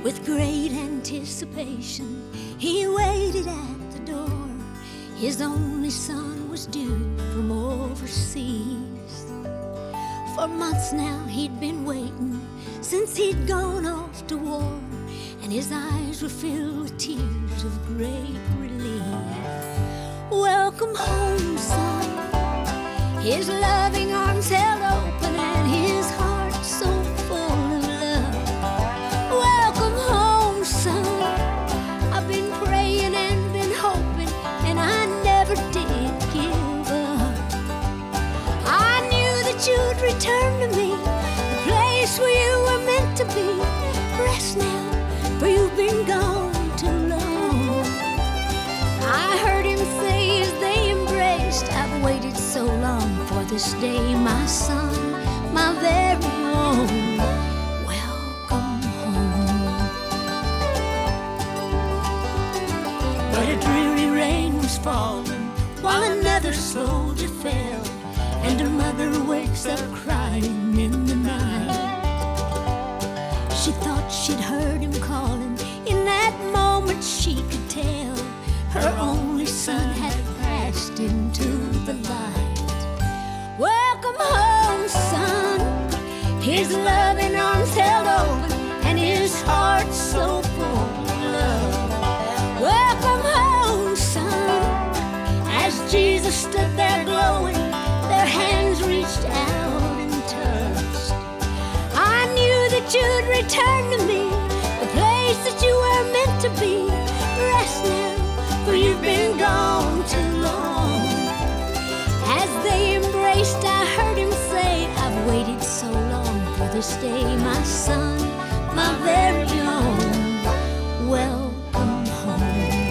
With great anticipation, he waited at the door. His only son was due from overseas. For months now he'd been waiting, since he'd gone off to war, and his eyes were filled with tears of great relief. Welcome home, son. His loving arms held open and his heart so full of love. Welcome home, son. I've been praying and been hoping, and I never did give up. I knew that you'd return to me, the place where you were meant to be. Rest now, for you've been gone too long. I heard him say as they embraced, I've waited so long for this day, my son, my very own. Welcome home. But a dreary rain was falling while another soldier fell, and a mother wakes up crying in the night. She thought she'd heard him calling. In that moment she could tell her only son had passed into the light. Welcome home, son. His loving arms held open and his heart so full of love. Welcome home, son. As Jesus stood there glowing, their hands reached out and touched. I knew that you'd return to me, the place that you were meant to be. Rest now, for you've been gone too long. As they embraced, I heard him say, I've waited so long for this day, my son, my very own. Welcome home.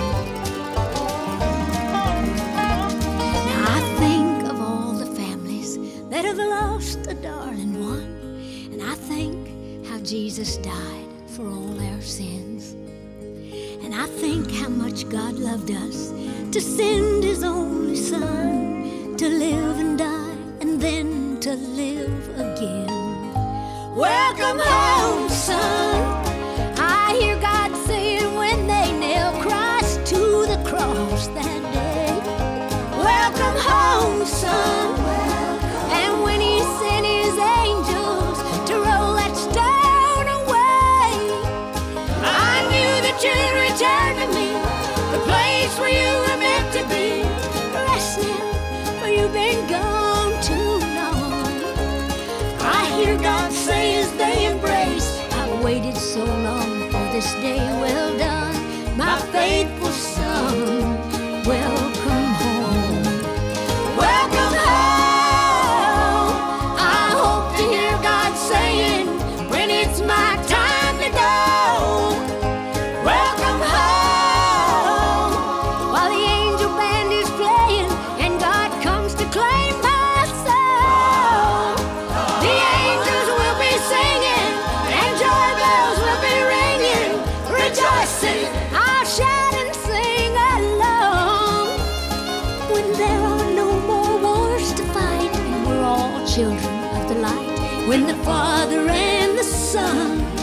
Now I think of all the families that have lost a darling one, and I think how Jesus died for all our sins. And I think how much God loved us to send his only son to live and die and then to live again. Welcome home, son. I hear God saying when they nailed Christ to the cross that day. Welcome home, son. And when he sent his angels to roll that stone away, I knew that you'd return to me, the place where you were meant to be. Rest now, for you've been gone too long. I hear God say as they embrace, I've waited so long for this day. Well done, my faithful son. Welcome home. Welcome home. I hope to hear God saying when it's my time to go. Welcome home. While the angel band is playing and God comes to claim my soul, the angels will be singing and joy bells will be ringing. Rejoicing, I'll shout and sing along. When there are no more wars to fight and we're all children of the light, when the Father and the Son